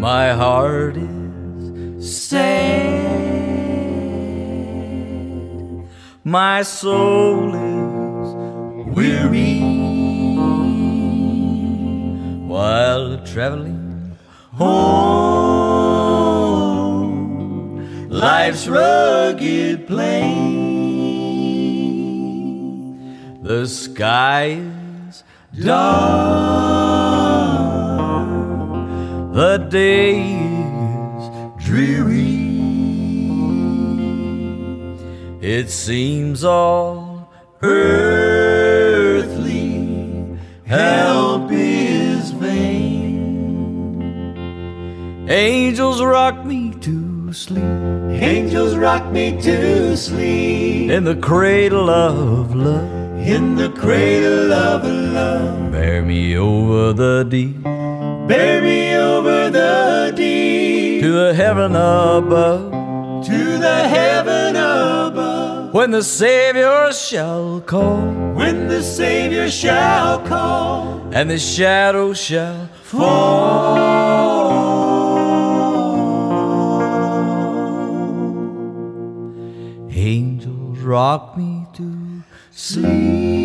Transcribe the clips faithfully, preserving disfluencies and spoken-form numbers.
My heart is sad, my soul is weary, while traveling home, life's rugged plain, the sky is dark, the day is dreary. It seems all earthly help is vain. Angels rock me to sleep, Angels rock me to sleep in the cradle of love, in the cradle of love. bear me over the deep, Bear me over the deep to the heaven above, to the heaven above. when the Savior shall call, When the Savior shall call, and the shadow shall fall. Angels rock me to sleep.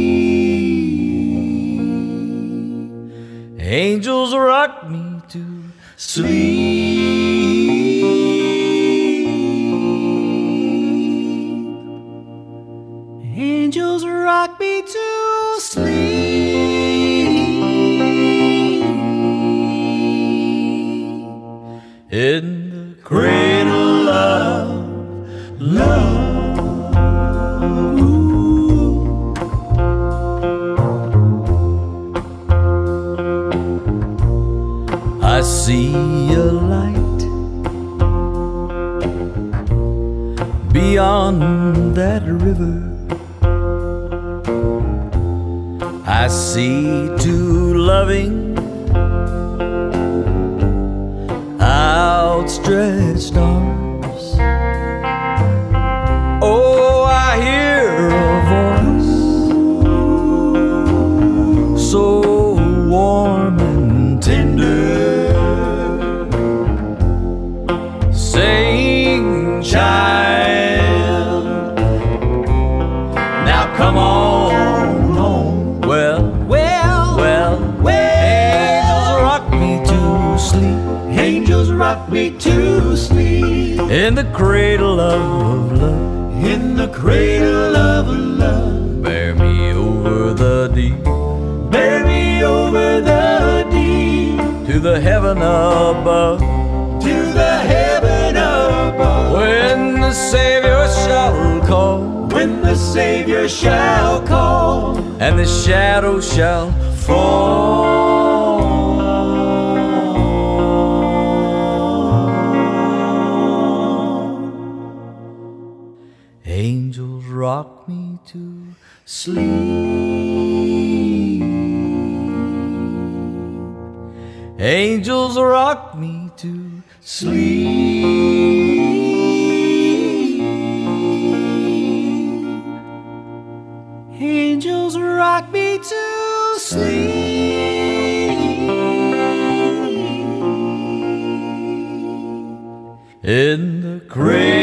Angels rock me to sleep. Angels rock me to sleep In the cradle of love. I see a light beyond that river. I see two loving, outstretched arms. Oh, I hear a voice so warm and tender, saying, child, now come on home. Well, Well, well, well, angels rock me to sleep angels rock me to sleep in the cradle of love, in the cradle of love. bear me over the deep, Bear me over the deep to the heaven above, to the heaven above. when the Savior shall call, When the Savior shall call, and the shadow shall fall. Angels rock me to sleep. Angels rock me to sleep. angels rock me to sleep In the cradle